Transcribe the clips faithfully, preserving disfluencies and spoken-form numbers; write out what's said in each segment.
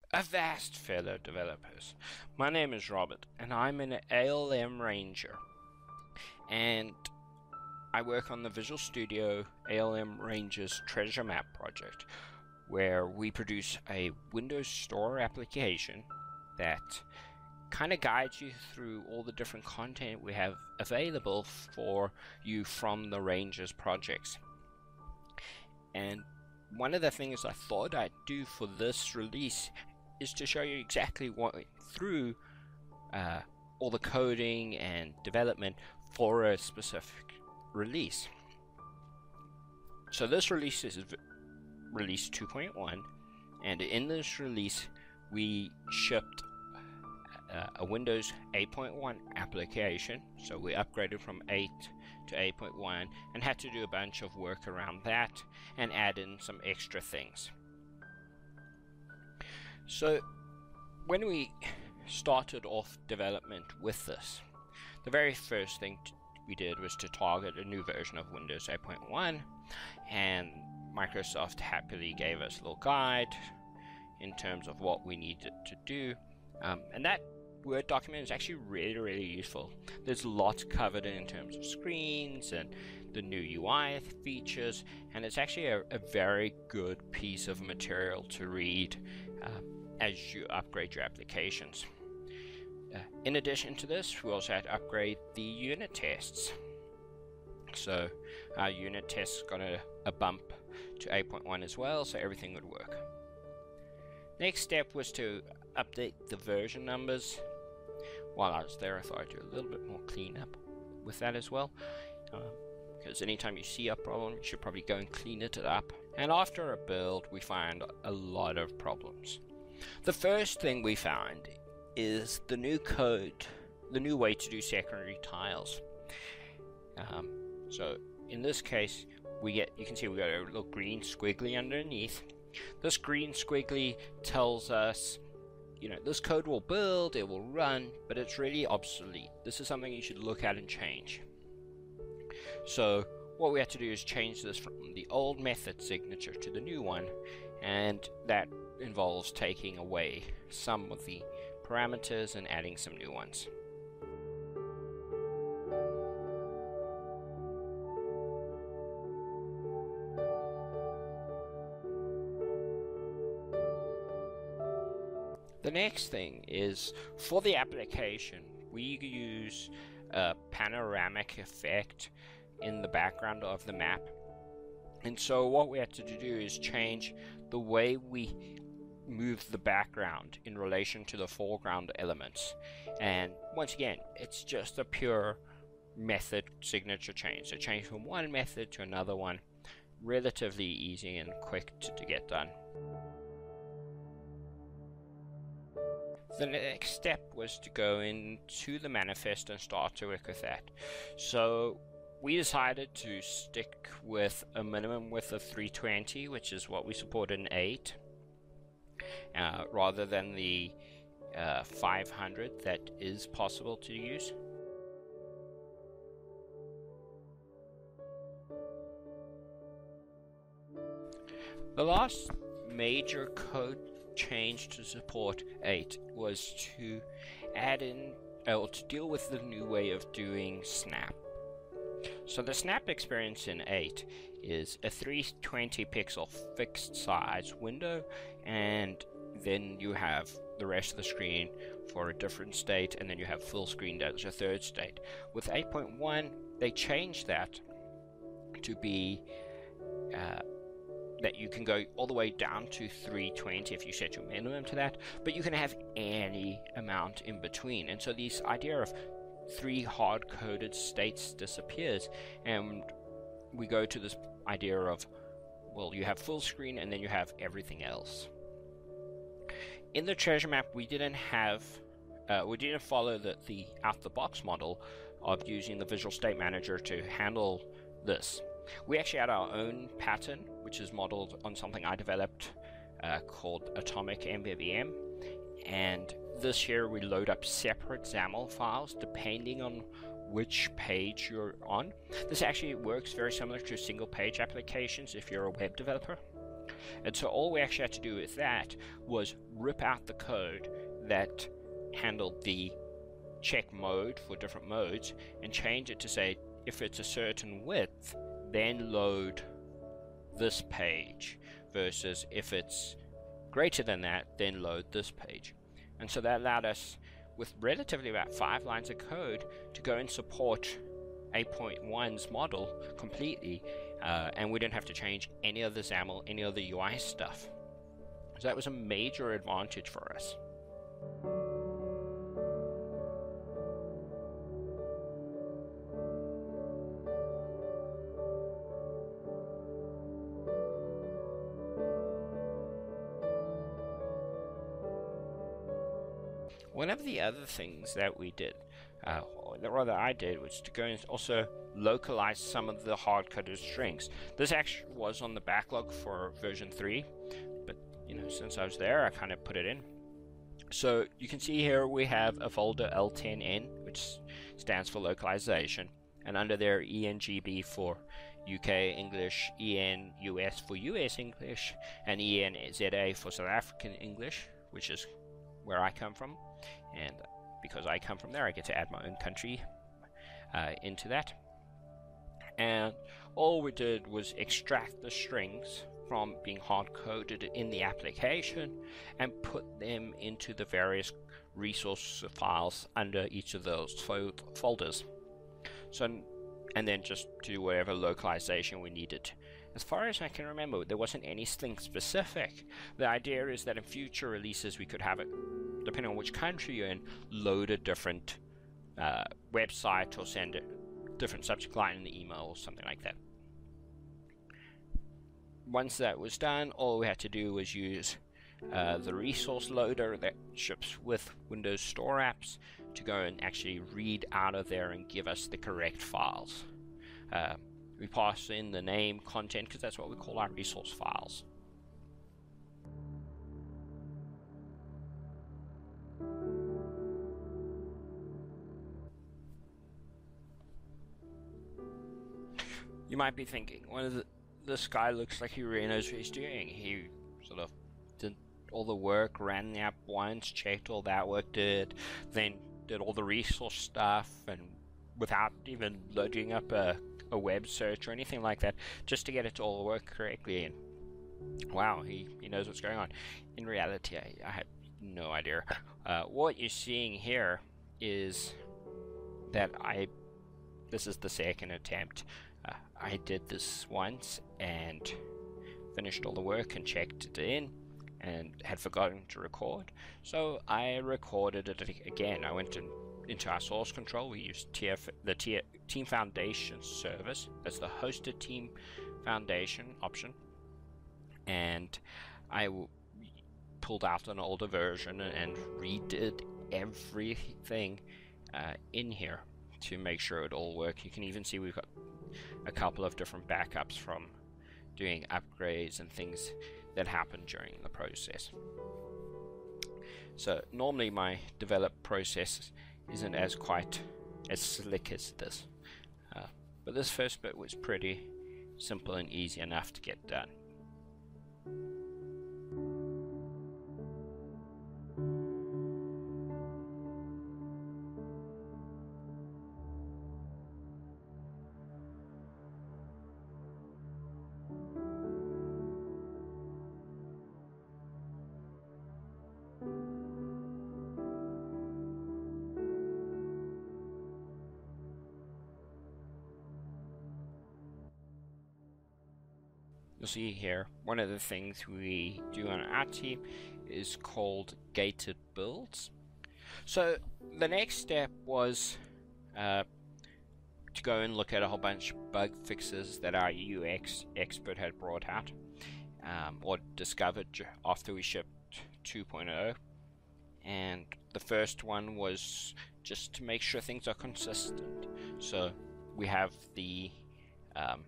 Avast, fellow developers. My name is Robert, and I'm an A L M Ranger. And I work on the Visual Studio A L M Ranger's Treasure Map project, where we produce a Windows Store application that kind of guides you through all the different content we have available for you from the Ranger's projects. And one of the things I thought I'd do for this release is to show you exactly what through uh, all the coding and development for a specific release. So this release is release two point one, and in this release we shipped uh, a Windows eight point one application. So we upgraded from eight to eight point one and had to do a bunch of work around that and add in some extra things. So when we started off development with this, the very first thing we did was to target a new version of Windows eight point one, and Microsoft happily gave us a little guide in terms of what we needed to do, um, and that Word document is actually really really useful. There's lots covered in terms of screens and the new U I features, and it's actually a, a very good piece of material to read uh, as you upgrade your applications. Uh, in addition to this, we also had to upgrade the unit tests. So our unit tests got a, a bump to eight point one as well, so everything would work. Next step was to update the version numbers. While I was there, I thought I'd do a little bit more cleanup with that as well, um, because anytime you see a problem, you should probably go and clean it up. And after a build, we find a lot of problems. The first thing we found is the new code, the new way to do secondary tiles. Um, so in this case, we get, you can see we got a little green squiggly underneath. This green squiggly tells us, you know, this code will build, it will run, but it's really obsolete. This is something you should look at and change. So what we have to do is change this from the old method signature to the new one, and that involves taking away some of the parameters and adding some new ones. The next thing is, for the application, we use a panoramic effect in the background of the map. And so what we had to do is change the way we move the background in relation to the foreground elements. And once again, it's just a pure method signature change. So change from one method to another one, relatively easy and quick to, to get done. The next step was to go into the manifest and start to work with that. So we decided to stick with a minimum width of three twenty, which is what we support in eight, uh, rather than the uh, five hundred that is possible to use. The last major code change to support eight was to add in, or to deal with the new way of doing snap. So the snap experience in eight is a three hundred twenty pixel fixed size window, and then you have the rest of the screen for a different state, and then you have full screen as a third state. With eight point one, they changed that to be uh, that you can go all the way down to three twenty if you set your minimum to that, but you can have any amount in between. And so this idea of three hard-coded states disappears, and we go to this idea of, well, you have full screen and then you have everything else. In the treasure map, we didn't have uh, we didn't follow the, the out-the-box model of using the Visual State Manager to handle this. We actually had our own pattern, which is modeled on something I developed uh, called Atomic M V V M, and this here we load up separate XAML files depending on which page you're on. This actually works very similar to single page applications if you're a web developer. And so all we actually had to do with that was rip out the code that handled the check mode for different modes and change it to say, if it's a certain width, then load this page, versus if it's greater than that, then load this page. And so that allowed us, with relatively about five lines of code, to go and support eight point one's model completely, uh, and we didn't have to change any of the XAML, any of the U I stuff. So that was a major advantage for us. One of the other things that we did, uh, or rather I did, was to go and also localize some of the hard-coded strings. This actually was on the backlog for version three, but you know, since I was there, I kind of put it in. So you can see here we have a folder L ten N, which stands for localization, and under there E N G B for U K English, E N U S for U S English, and E N Z A for South African English, which is where I come from. And because I come from there, I get to add my own country uh, into that. And all we did was extract the strings from being hard-coded in the application and put them into the various resource files under each of those fo folders. So, and then just do whatever localization we needed. As far as I can remember, there wasn't anything specific. The idea is that in future releases we could have it, depending on which country you're in, load a different uh, website or send a different subject line in the email or something like that. Once that was done, all we had to do was use uh, the resource loader that ships with Windows Store apps to go and actually read out of there and give us the correct files. Uh, we pass in the name, content, because that's what we call our resource files. You might be thinking, one of the, this guy looks like he really knows what he's doing. He sort of did all the work, ran the app once, checked all that work did, then did all the resource stuff, and without even loading up a, a web search or anything like that, just to get it to all work correctly. And wow, he, he knows what's going on. In reality, I, I have no idea. Uh, what you're seeing here is that I, this is the second attempt. Uh, I did this once and finished all the work and checked it in and had forgotten to record, so I recorded it again. I went in, into our source control. We used T F, the T, Team Foundation service. That's the hosted Team Foundation option, and I w pulled out an older version and redid everything uh, in here to make sure it all worked. You can even see we've got a couple of different backups from doing upgrades and things that happened during the process. So normally my develop process isn't as quite as slick as this, uh, but this first bit was pretty simple and easy enough to get done. You'll see here, one of the things we do on our team is called gated builds. So the next step was uh, to go and look at a whole bunch of bug fixes that our U X expert had brought out um, or discovered after we shipped two point oh. And the first one was just to make sure things are consistent. So we have the um,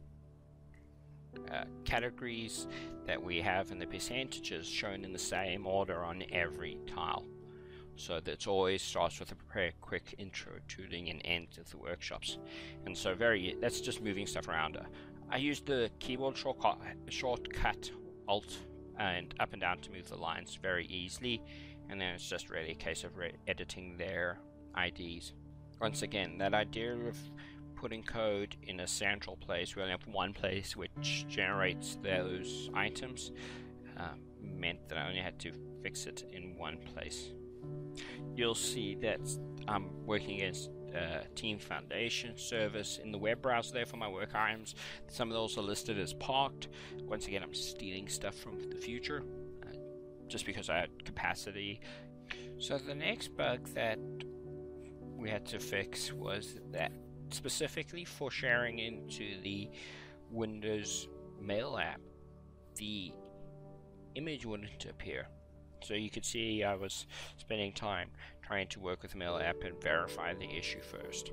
Uh, categories that we have and the percentages shown in the same order on every tile, so that it always starts with a very quick intro to the and end of the workshops. And so very that's just moving stuff around. I used the keyboard shortcut, shortcut Alt and up and down to move the lines very easily, and then it's just really a case of re editing their I Ds. Once again, that idea of putting code in a central place, we only have one place which generates those items, uh, meant that I only had to fix it in one place. You'll see that I'm working against uh, Team Foundation service in the web browser there for my work items. Some of those are listed as parked. Once again, I'm stealing stuff from the future uh, just because I had capacity. So the next bug that we had to fix was that specifically for sharing into the Windows Mail app, the image wouldn't appear. So you could see I was spending time trying to work with the Mail app and verify the issue first.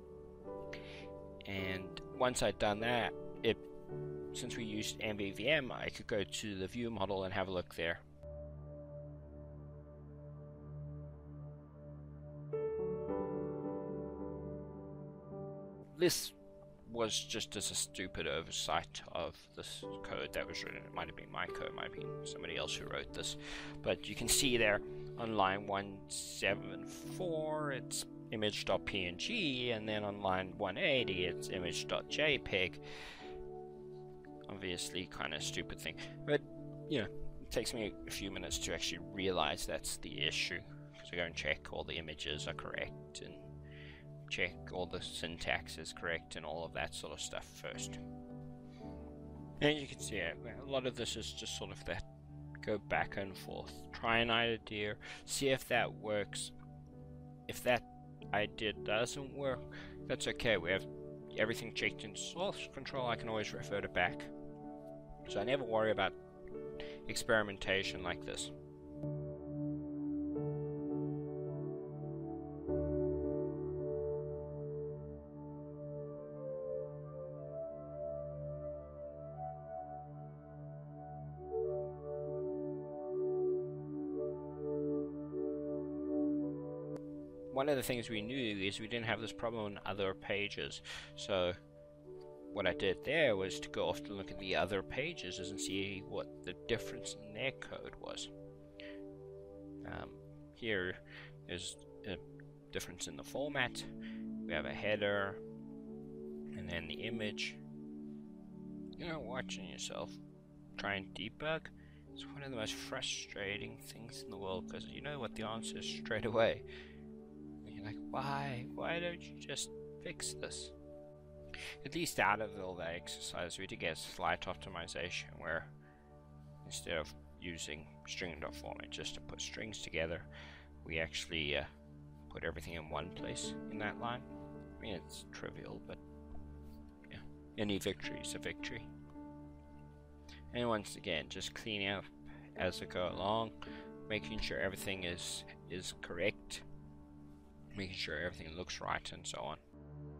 And once I'd done that, it since we used M V V M, I could go to the view model and have a look there. This was just as a stupid oversight of this code that was written. It might have been my code, it might have been somebody else who wrote this. But you can see there on line one seventy-four it's image.png, and then on line one eighty it's image.jpg. Obviously kind of stupid thing, but you know, it takes me a few minutes to actually realize that's the issue, because I go and check all the images are correct and check all the syntax is correct and all of that sort of stuff first. And you can see it, a lot of this is just sort of that go back and forth, try an idea, see if that works. If that idea doesn't work, that's okay, we have everything checked in source control, I can always refer it back. So I never worry about experimentation like this. One of the things we knew is we didn't have this problem on other pages, so what I did there was to go off to look at the other pages and see what the difference in their code was. Um, here is a difference in the format. We have a header and then the image. You know, watching yourself try and debug, it's one of the most frustrating things in the world, because you know what the answer is straight away. Like, why? Why don't you just fix this? At least out of all that exercise, we did get slight optimization where instead of using string.format just to put strings together, we actually uh, put everything in one place in that line. I mean, it's trivial, but yeah, any victory is a victory. And once again, just cleaning up as I go along, making sure everything is is correct, making sure everything looks right, and so on.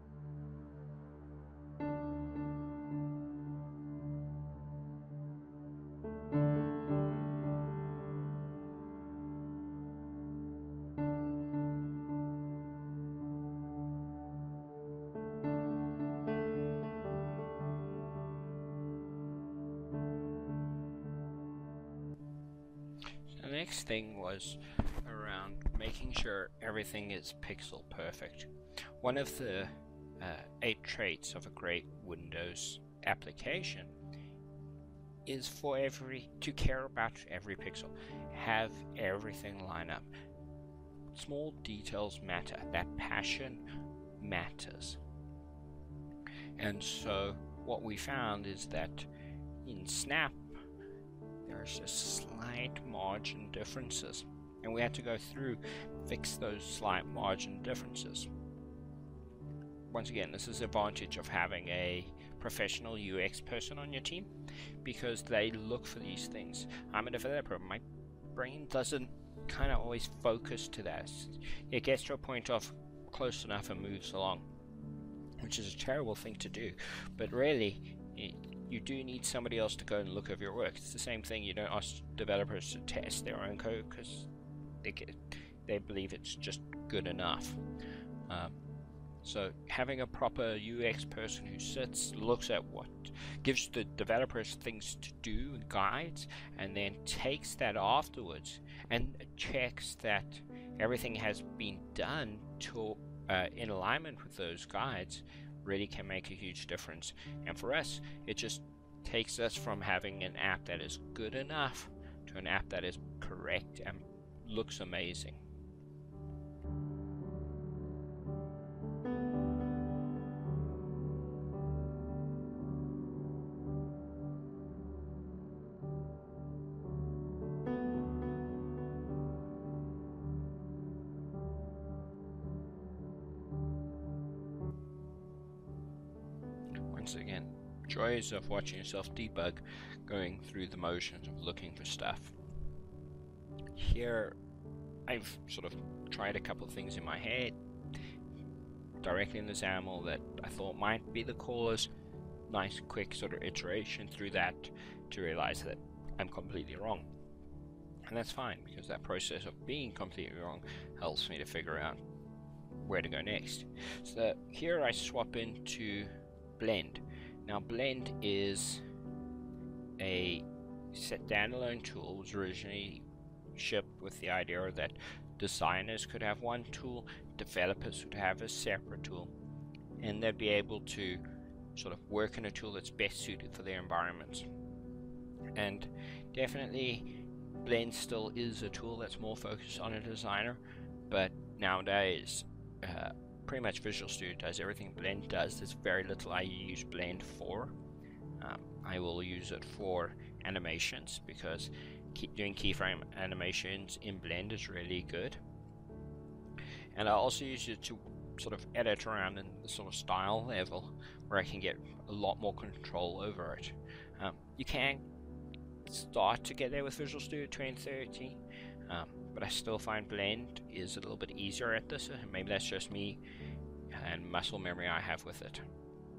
The next thing was around making sure everything is pixel perfect. One of the uh, eight traits of a great Windows application is for every to care about every pixel, have everything line up. Small details matter. That passion matters. And so what we found is that in Snap there's just slight margin differences, and we had to go through fix those slight margin differences. Once again, this is the advantage of having a professional U X person on your team, because they look for these things. I'm a developer, my brain doesn't kind of always focus to that. It gets to a point of close enough and moves along, which is a terrible thing to do, but really it, you do need somebody else to go and look over your work. It's the same thing, you don't ask developers to test their own code because they get, they believe it's just good enough. Um, So having a proper U X person who sits, looks at what, gives the developers things to do and guides, and then takes that afterwards and checks that everything has been done to uh, in alignment with those guides, really can make a huge difference. And for us, it just takes us from having an app that is good enough to an app that is correct and looks amazing. Once again, joys of watching yourself debug, going through the motions of looking for stuff. Here, I've sort of tried a couple of things in my head, directly in the XAML that I thought might be the cause. Nice quick sort of iteration through that to realize that I'm completely wrong. And that's fine, because that process of being completely wrong helps me to figure out where to go next. So here I swap into Blend. Now Blend is a standalone tool. It was originally shipped with the idea that designers could have one tool, developers would have a separate tool, and they'd be able to sort of work in a tool that's best suited for their environments. And definitely Blend still is a tool that's more focused on a designer, but nowadays uh, pretty much Visual Studio does everything Blend does. There's very little I use Blend for. Um, I will use it for animations, because keep doing keyframe animations in Blend is really good. And I also use it to sort of edit around in the sort of style level, where I can get a lot more control over it. Um, you can start to get there with Visual Studio twenty thirteen, um, but I still find Blend is a little bit easier at this. Maybe that's just me and muscle memory I have with it.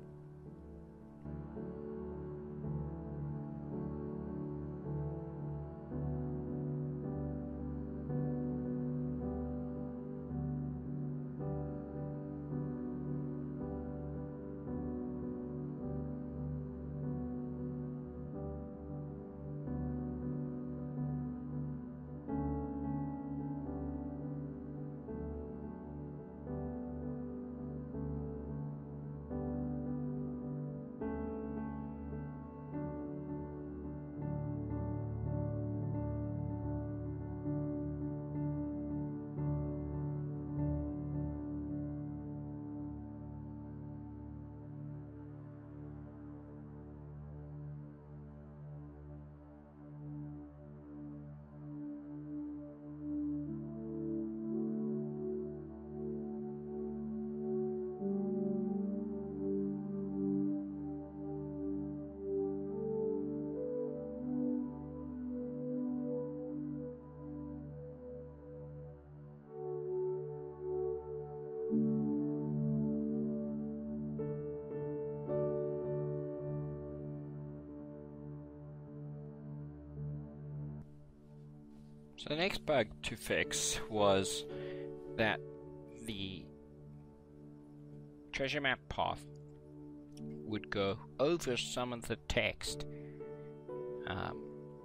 So the next bug to fix was that the treasure map path would go over some of the text, um,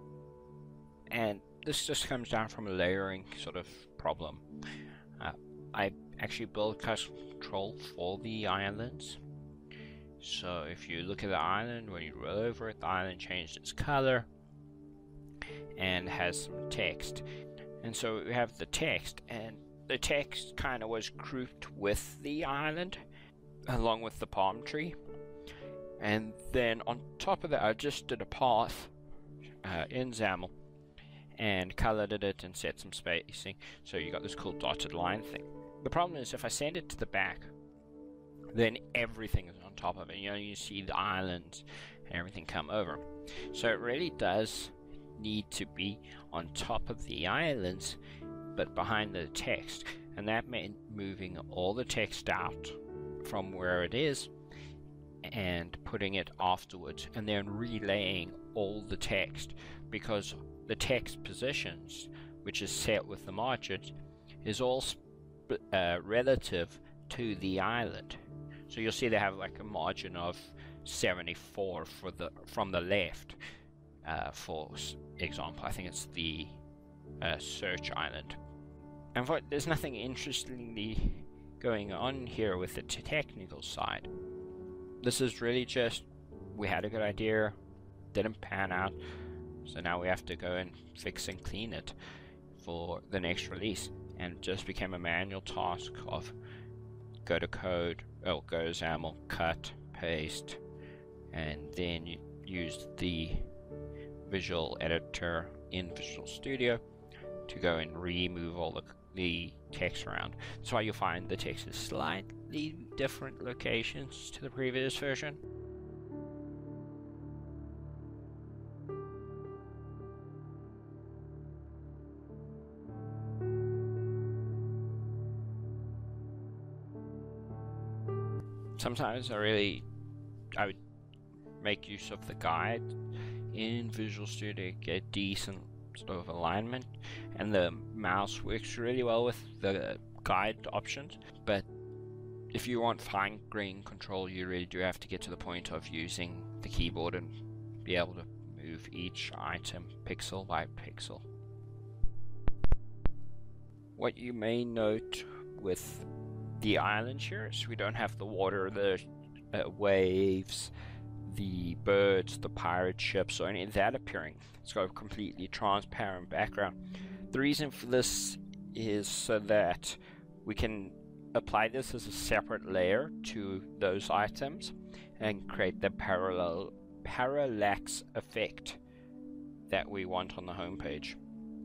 and this just comes down from a layering sort of problem. Uh, I actually built custom control for the islands. So if you look at the island, when you roll over it, the island changed its color and has some text. And so we have the text, and the text kind of was grouped with the island along with the palm tree. And then on top of that, I just did a path uh, in XAML and colored it and set some spacing, so you got this cool dotted line thing. The problem is, if I send it to the back, then everything is on top of it. You know, you see the islands and everything come over. So it really does need to be on top of the islands, but behind the text. And that meant moving all the text out from where it is and putting it afterwards, and then relaying all the text, because the text positions, which is set with the margins, is all uh, relative to the island. So you'll see they have like a margin of seventy-four for the from the left. Uh, for example, I think it's the uh, search island. And for, there's nothing interestingly going on here with the technical side. This is really just, we had a good idea, didn't pan out, so now we have to go and fix and clean it for the next release. And it just became a manual task of go to code, oh, go to XAML, cut, paste, and then you use the visual editor in Visual Studio to go and remove all the, the text around. That's why you'll find the text is slightly different locations to the previous version. Sometimes I really, I would make use of the guide in Visual Studio to get decent sort of alignment, and the mouse works really well with the guide options. But if you want fine-grained control, you really do have to get to the point of using the keyboard and be able to move each item pixel by pixel. What you may note with the island here is we don't have the water, the uh, waves, the birds, the pirate ships, or any of that appearing. It's got a completely transparent background. The reason for this is so that we can apply this as a separate layer to those items and create the parallel parallax effect that we want on the home page.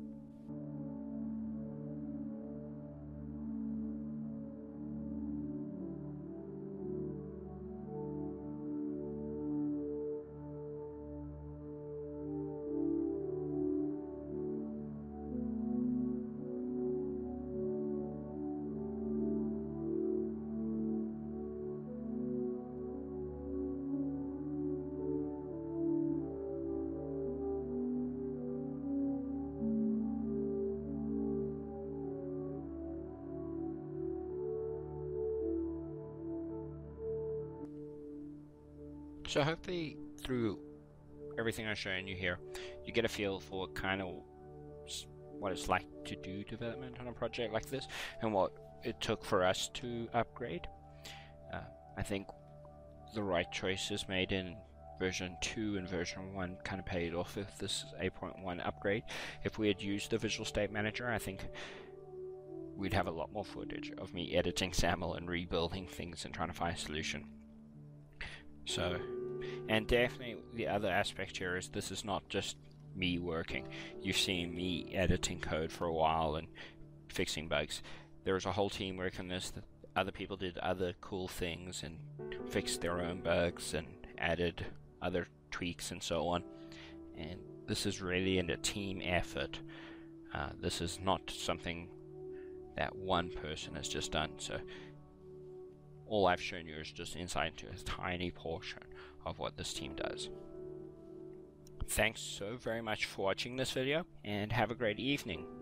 So hopefully through everything I've shown you here, you get a feel for kind of what it's like to do development on a project like this and what it took for us to upgrade. Uh, I think the right choices made in version two and version one kind of paid off with this eight point one upgrade. If we had used the Visual State Manager, I think we'd have a lot more footage of me editing XAML and rebuilding things and trying to find a solution. So, and definitely the other aspect here is this is not just me working. You've seen me editing code for a while and fixing bugs. There was a whole team working on this. Other people did other cool things and fixed their own bugs and added other tweaks and so on. And this is really in a team effort. Uh, this is not something that one person has just done. So all I've shown you is just insight into a tiny portion of what this team does. Thanks so very much for watching this video, and have a great evening.